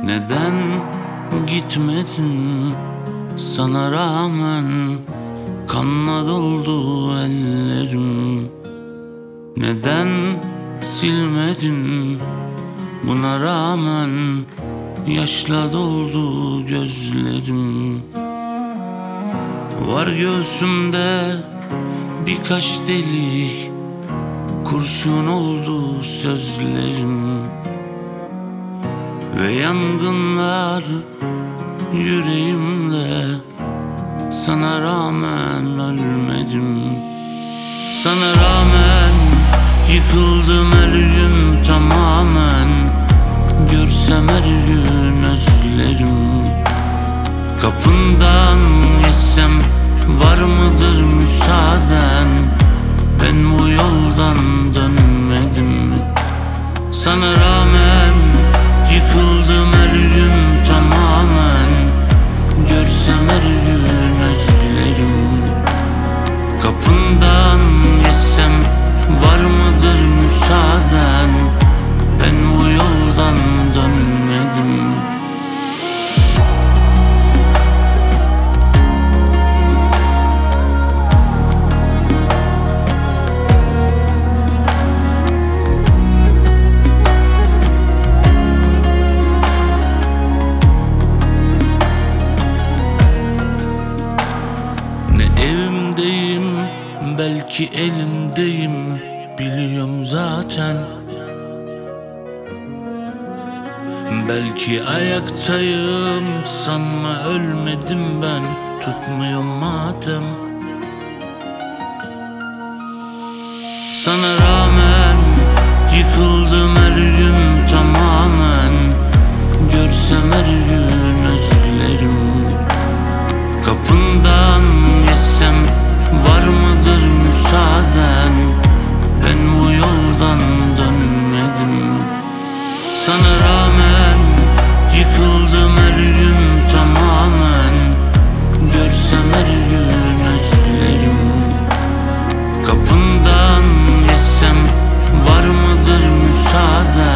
Neden gitmedin sana rağmen? Kanla doldu ellerim. Neden silmedin buna rağmen? Yaşla doldu gözlerim. Var göğsümde birkaç delik, kurşun oldu sözlerim. Ve yangınlar yüreğimde, sana rağmen ölmedim. Sana rağmen yıkıldım her gün tamamen. Görsem her gün özlerim. Kapından geçsem var mıdır müsaaden? Ben bu yoldan dönmedim. Sana rağmen yıkıldım her gün tamamen. Görsem her gün özlerim. Kapından geçsem var mıdır müsaaden? Ben bu yoldan dönmedim. Evimdeyim, belki elimdeyim, biliyorum zaten. Belki ayaktayım, sanma ölmedim ben, tutmuyor matem. Sana rağmen yıkıldım her gün tamamen. Görsem her gün özlerim. Kapından geçsem var mıdır müsaaden? Ben bu yoldan dönmedim. Sana rağmen yıkıldım her gün tamamen. Görsem her gün özlerim. Kapından geçsem var mıdır müsaaden?